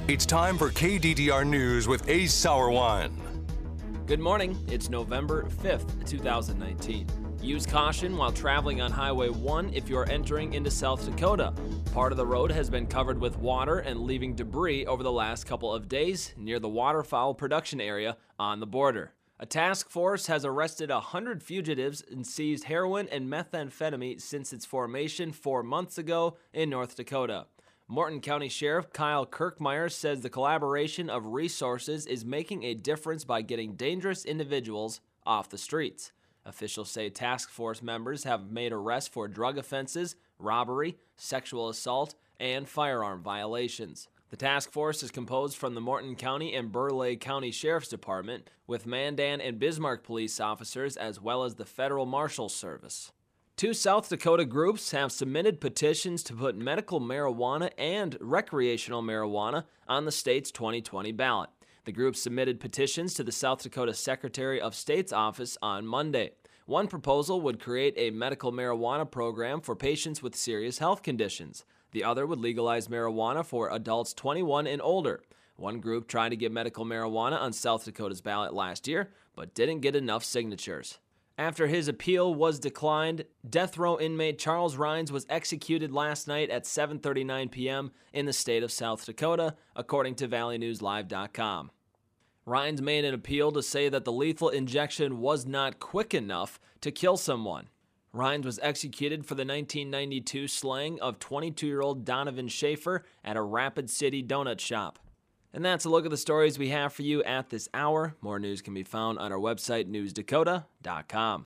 It's time for KDDR News with Ace Sauerwein. Good morning. It's November 5th, 2019. Use caution while traveling on Highway 1 if you're entering into South Dakota. Part of the road has been covered with water and leaving debris over the last couple of days near the waterfowl production area on the border. A task force has arrested 100 fugitives and seized heroin and methamphetamine since its formation 4 months ago in North Dakota. Morton County Sheriff Kyle Kirkmeyer says the collaboration of resources is making a difference by getting dangerous individuals off the streets. Officials say task force members have made arrests for drug offenses, robbery, sexual assault, and firearm violations. The task force is composed from the Morton County and Burleigh County Sheriff's Department, with Mandan and Bismarck police officers as well as the Federal Marshals Service. 2 South Dakota groups have submitted petitions to put medical marijuana and recreational marijuana on the state's 2020 ballot. The groups submitted petitions to the South Dakota Secretary of State's office on Monday. One proposal would create a medical marijuana program for patients with serious health conditions. The other would legalize marijuana for adults 21 and older. One group tried to get medical marijuana on South Dakota's ballot last year, but didn't get enough signatures. After his appeal was declined, death row inmate Charles Rines was executed last night at 7:39 p.m. in the state of South Dakota, according to ValleyNewsLive.com. Rines made an appeal to say that the lethal injection was not quick enough to kill someone. Rines was executed for the 1992 slaying of 22-year-old Donovan Schaefer at a Rapid City donut shop. And that's a look at the stories we have for you at this hour. More news can be found on our website, newsdakota.com.